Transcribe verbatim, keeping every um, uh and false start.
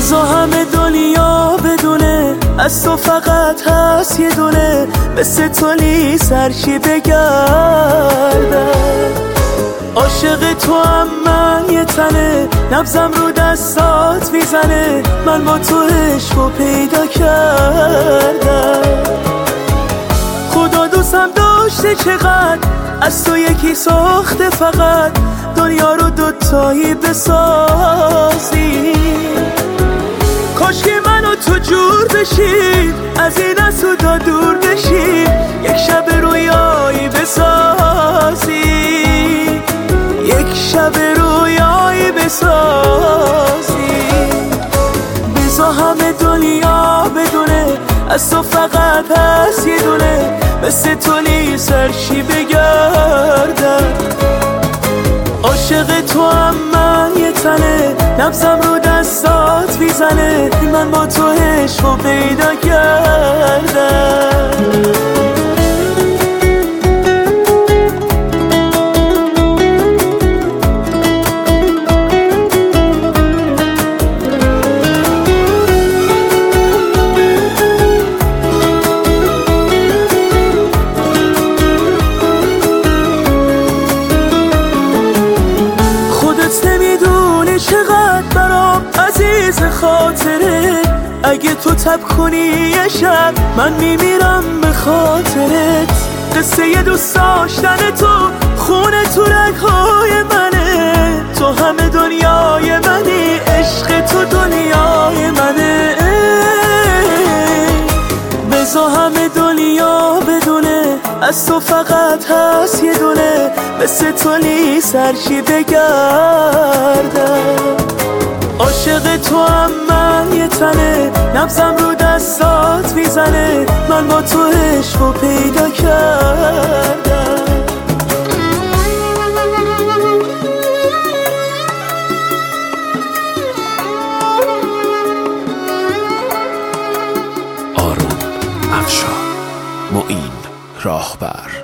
بذار همه دنیا بدونه از تو فقط هست یه دونه، مثل تو لیس هرچی بگردم. عاشق تو هم من یه تنه، نبزم رو دستات میزنه، من با تو عشقو پیدا کردم. خدا دوستم داشته چقدر، از تو یکی ساخته فقط، دنیا رو دوتایی بسازی. کاش که من و تو جور بشیم، از این از تو دور بشیم، یک شب رویایی بسازی، یک شب رویایی بسازی. بذار همه دنیا بدونه از تو فقط هست یه دونه، مثل تو لیس هرچی بگردم. عاشق تو هم من یه تنه، نبزم رو دستات میزنه، من با تو عشقو پیدا کردم. نمیدونی چقدر برام عزیز خاطره، اگه تو تب کنی یه شب من میمیرم به خاطرت. قصه یه دوست داشتن تو خونه تو رگهای منه، تو همه دنیای منی، عشق تو دنیای منه. بذار همه دنیا بدونه از تو فقط هست یه دونه، مثل تو لیس هرچی بگردم. عاشق تو هم من یه تنه، نبزم رو دستات میزنه، من با تو عشقو پیدا کردم. آروم افشار، معین راهبر.